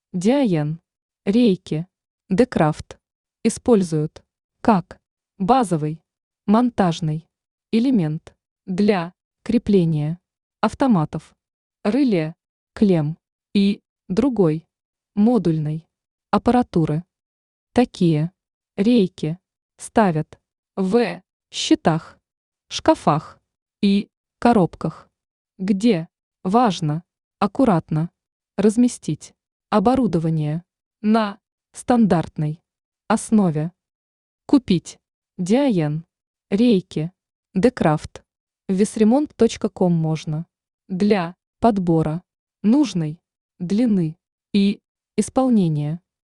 Диаен, рейки, декрафт используют как базовый, монтажный элемент для крепления автоматов, реле, клемм и другой модульной аппаратуры. Такие рейки ставят в щитах, шкафах и коробках, где важно аккуратно разместить оборудование на стандартной основе. Купить Диаен, рейки, декрафт в весремонт.ком можно для подбора нужной длины и исполнения.